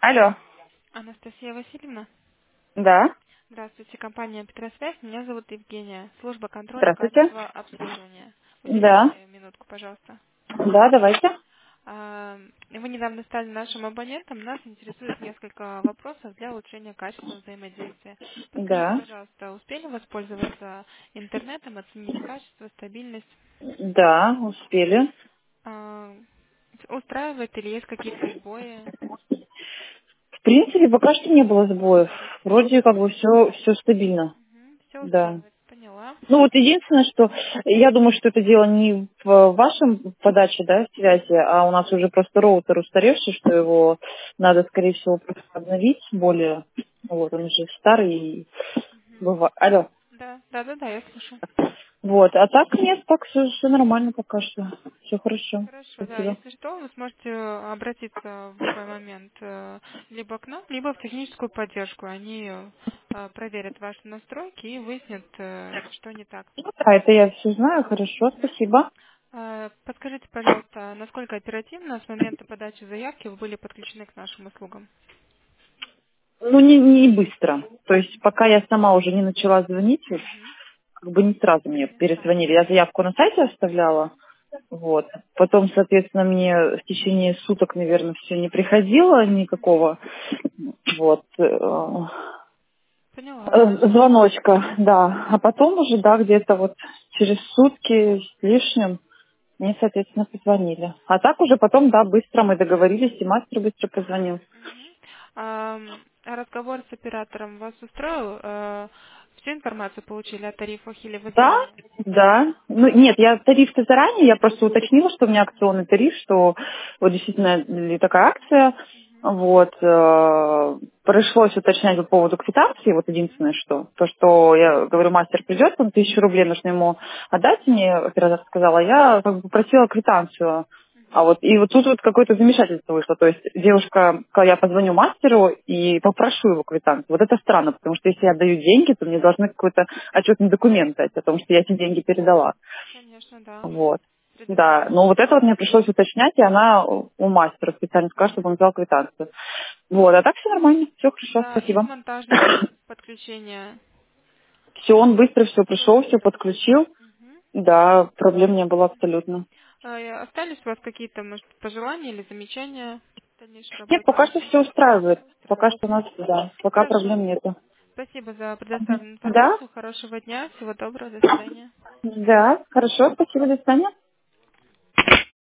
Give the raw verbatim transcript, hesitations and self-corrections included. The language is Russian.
Алло. Анастасия Васильевна. Да. Здравствуйте, компания Петросвязь. Меня зовут Евгения. Служба контроля Здравствуйте. качества обслуживания. Да. Уделите минутку, пожалуйста. Да, давайте. А, Вы недавно стали нашим абонентом. Нас интересует несколько вопросов для улучшения качества взаимодействия. Подскажите, Да. пожалуйста, успели воспользоваться интернетом, оценить качество, стабильность? Да, успели. А, Устраивает или есть какие-то сбои? В принципе, пока что не было сбоев. Вроде как бы все, все стабильно. Все Да. устраивает, поняла. Ну вот единственное, что я думаю, что это дело не в вашем подаче, да, связи, а у нас уже просто роутер устаревший, что его надо, скорее всего, просто обновить более. Вот, он уже старый и бывает. Алло. Да, да, да, да, я слушаю. Вот, а так нет, так все, все нормально пока что. Все хорошо. Хорошо, да. Спасибо. Если что, вы сможете обратиться в любой момент э, либо к нам, либо в техническую поддержку. Они э, проверят ваши настройки и выяснят, э, что не так. Ну да, это я все знаю, хорошо, Мгм. спасибо. Э, Подскажите, пожалуйста, насколько оперативно с момента подачи заявки вы были подключены к нашим услугам? Ну, не, не быстро. То есть, пока я сама уже не начала звонить, вот, Мгм. как бы не сразу мне Не сразу. перезвонили. Я заявку на сайте оставляла, вот. Потом, соответственно, мне в течение суток, наверное, все не приходило Мгм. никакого, вот, э, Поняла э, вас. звоночка, да. А потом уже, да, где-то вот через сутки с лишним мне, соответственно, позвонили. А так уже потом, да, быстро мы договорились, и мастер быстро позвонил. Мгм. Ам, а разговор с оператором вас устроил? Э, Всю информацию получили о тарифах или вы Да, сами? да. Ну, нет, я тариф-то заранее, я просто уточнила, что у меня акционный тариф, что вот действительно ли такая акция. Вот. э, Пришлось уточнять по поводу квитанции, вот единственное, что. То, что я говорю, мастер придет, он тысячу рублей нужно ему отдать, мне оператор сказала, я как бы попросила квитанцию. А вот и вот тут вот какое-то замешательство вышло. То есть девушка, когда я позвоню мастеру и попрошу его квитанцию, вот это странно, потому что если я отдаю деньги, то мне должны какой-то отчетный документ дать о том, что я эти деньги передала. Конечно, да. Вот. Да, Предоставим. но вот это вот мне пришлось уточнять, и она у мастера специально сказала, чтобы он взял квитанцию. Вот, а так все нормально, все хорошо, Да, и с спасибо. монтажного подключения Все, он быстро все все пришел, все быстро было. подключил. Мгм. Да, проблем не было абсолютно. А, и остались у вас какие-то, может, пожелания или замечания в дальнейшей Нет, работе пока что нашей? все устраивает. Пока Устраивает. что у нас, да, пока Хорошо. проблем нету. Спасибо за Мгм. предоставленную Да? информацию. Хорошего дня. Всего доброго. До свидания. Да, хорошо, спасибо, до свидания.